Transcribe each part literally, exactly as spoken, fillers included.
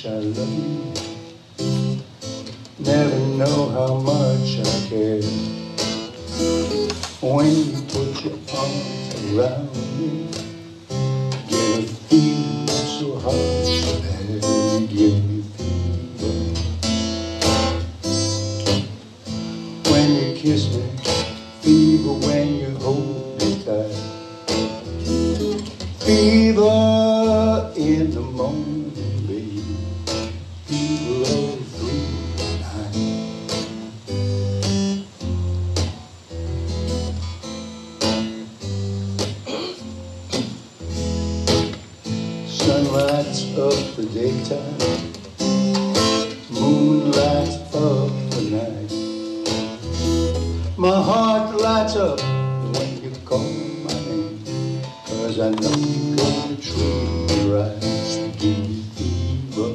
much I love you, never know how much I care. When you put your arms around me, get a feeling so hard to bear, you give me fever. When you kiss me, fever when you hold me tight, fever in the morning, baby, fever all through the night. Sun lights up the daytime, moon lights up the night. My heart lights up when you call my name, 'cause I know you're gonna treat me right. So give me fever.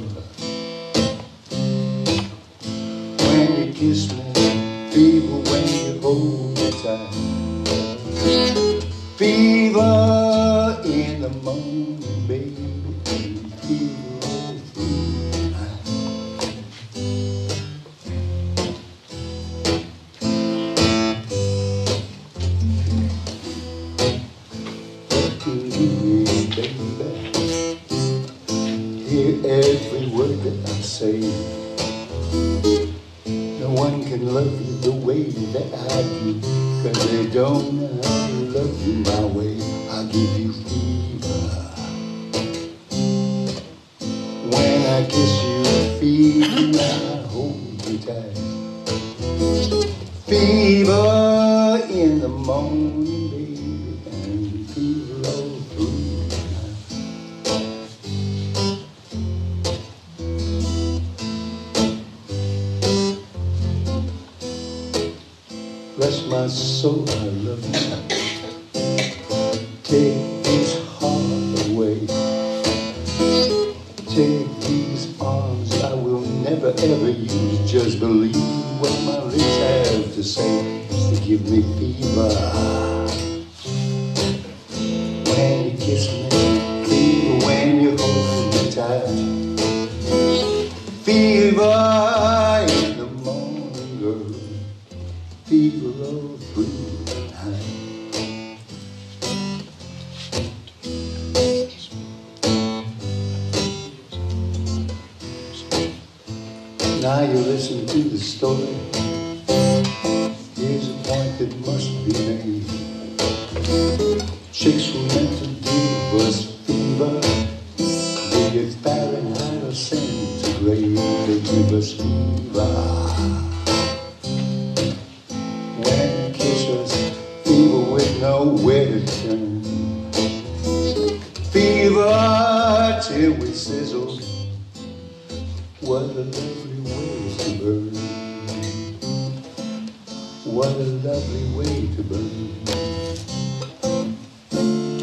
When you kiss me, fever when you hold me tight, fever in the morning, baby, fever all through the night. Baby, hear every word that I say. No one can love you the way that I do, 'cause they don't know how to love you my way. I give you fever. When I kiss you, fever, I hold you tight, fever in the morning, baby, and fever all through the night. Bless my soul, I love you. Take this heart away, take these arms I will never ever use. Just believe what my lips have to say, to give me fever. When you kiss me, fever when you hold me tight, fever in the morning, girl, fever all through the night. Now you listen to the story. Here's a point that must be made. Chicks were meant to give us fever. Be it Fahrenheit or centigrade, they give us fever. When you kiss us, fever with nowhere to turn, fever till we sizzle. What a lovely way to burn, what a lovely way to burn,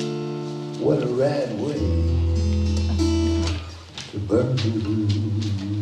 what a rad way to burn.